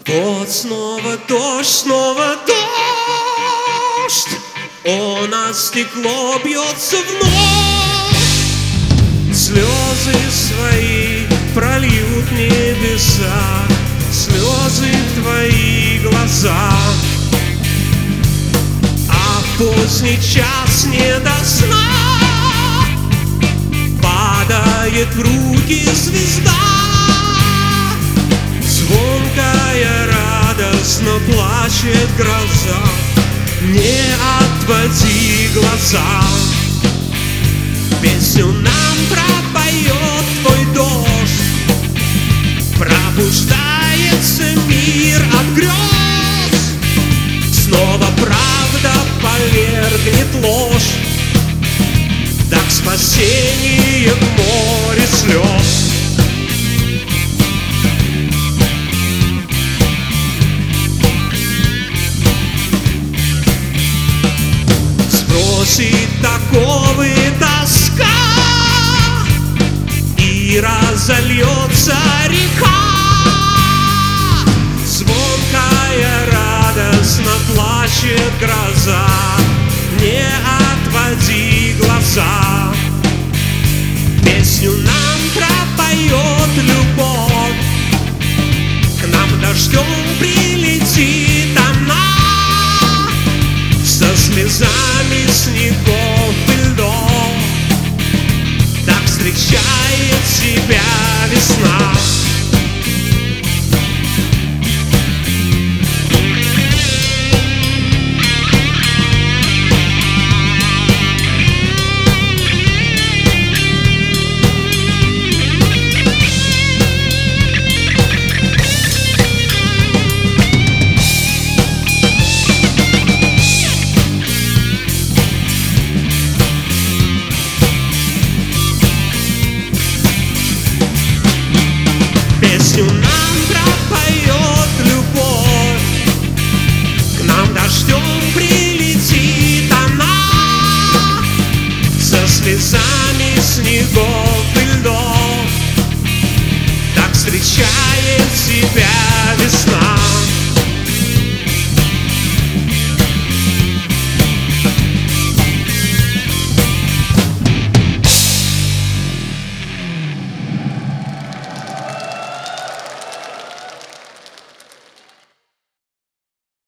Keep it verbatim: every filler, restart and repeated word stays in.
Вот снова дождь, снова дождь, он на стекло бьется вновь. Слезы свои прольют небеса, слезы твои глаза. А в поздний час не до сна падает в руки звезда. Звонкая, радостно плачет гроза, не отводи глаза. Песню нам пропоет твой дождь, пробуждается мир от грез. Снова правда повергнет ложь, так спасение в море слез. Сбросит оковы тоска, и разольется река. Звонкая, радостно плачет гроза, не отводи глаза. Песню нам пропоет любовь, к нам дождем прилетит она. Со слезами снегов и льдов так встречает тебя весна. Песню нам пропоет любовь, к нам дождем прилетит она. Со слезами снегов и льдов так встречает тебя